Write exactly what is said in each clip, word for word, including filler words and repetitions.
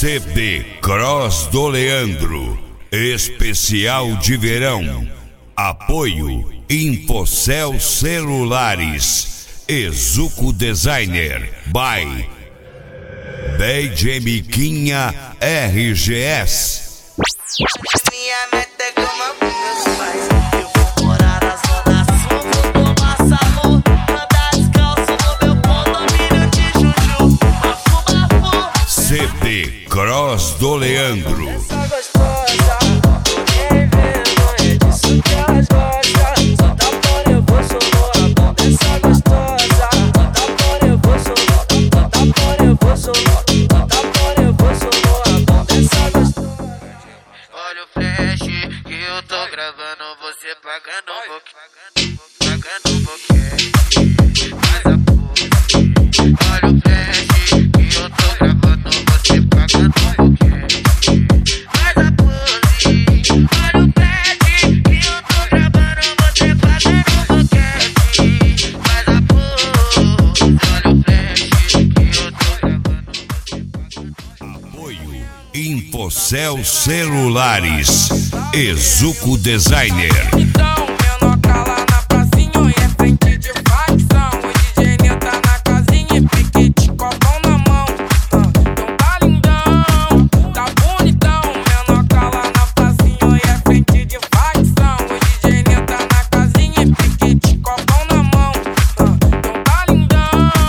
C D Cross do Leandro, especial de verão. Apoio Infocel Celulares, Ezuco Designer, by D J Miquinha R G S. Minha meta é como meus pais. Eu vou morar na zona sul, vou tomar salão, andar descalço no meu condomínio de Juju. Bafu, bafu. C D Cross do Leandro. Essa gostosa, ninguém vergonha disso que elas gostam. Só tá por eu vou sonar a mão dessa gostosa. Só tá por eu vou sonar, só tá por eu vou sonar, só tá por eu vou sonar a mão dessa gostosa. Olha o flash que eu tô gravando, você pagando um pouquinho, pagando um pouquinho, faz a pose. Olha o flash que eu tô gravando, você pagando um pouquinho, faz a pose. Olha o flash que eu tô gravando, você pagando um pouquinho, faz a pose. Olha o flash que eu tô gravando, você pagando. Apoio Infocel Celulares, Ezuco Designer. Então, menor lá na pracinha e é frente de facção. O D J Nê tá na casinha e piquete, copão na mão. Então tá lindão, tá bonitão. Menor lá na pracinha e é frente de facção. O D J Nê tá na casinha e piquete, copão na mão. Então tá lindão.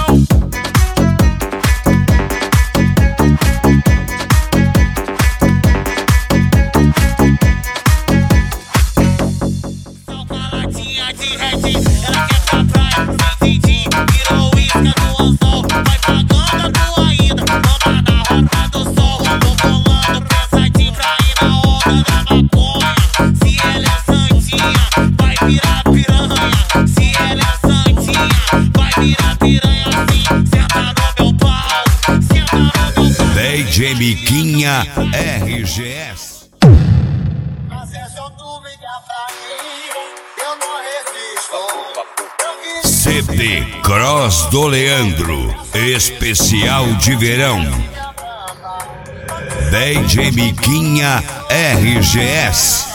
Ela quer pra praia, sem cintinho, virou isca do anzol. Vai pagando a tua ida, bota na rota do sol. Tô falando pensadinho pra ir na onda da maconha. Se ela é santinha, vai virar piranha. Se ela é santinha, vai virar piranha assim. Senta no meu pau, senta no meu pau. D J Miquinha R G S. C D Cross do Leandro, especial de verão. D J Miquinha R G S.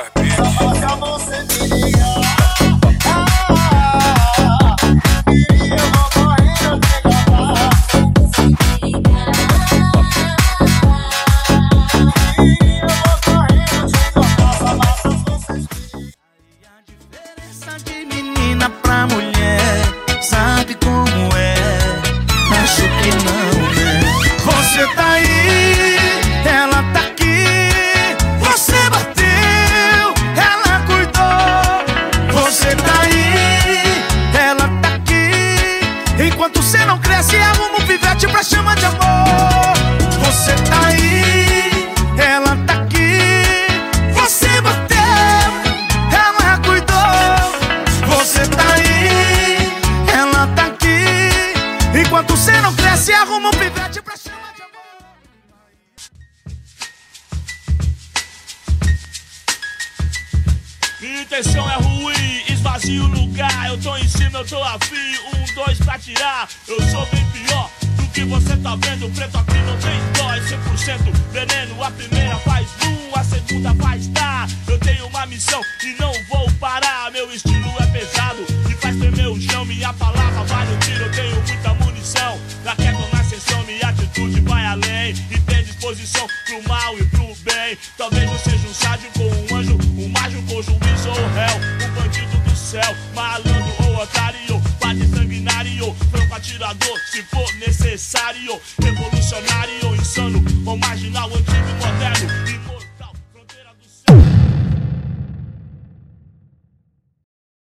De menina pra mulher, sabe como é? Acho que não, né? Você tá aí, ela tá aqui. Você bateu, ela cuidou. Você tá aí, ela tá aqui. Enquanto você não cresce, arruma um pivete pra chamar de amor. Você tá aí, ela tá aqui. Você bateu, ela cuidou. Você tá aí, ela tá aqui. Enquanto você não cresce, arruma um pivete pra chamar de amor. Minha intenção é ruim, esvazio o lugar. Eu tô em cima, eu tô afim, um, dois pra tirar. Eu sou bem pior do que você tá vendo. Preto aqui não tem dó, é cem por cento veneno. A primeira faz boom, a segunda faz tá. Eu tenho uma missão e não vou parar. Meu estilo é pesado e faz tremer o chão. Minha palavra vale o tiro, eu tenho muita munição. Na queda na ascensão, minha atitude vai além. E tem disposição pro mal e pro bem. Talvez eu seja um sádio com um anjo, um mágico com juiz ou réu, um bandido do céu, malandro ou otário, bate sanguinário, franco atirador, se for necessário, revolucionário, insano ou marginal, antigo e moderno.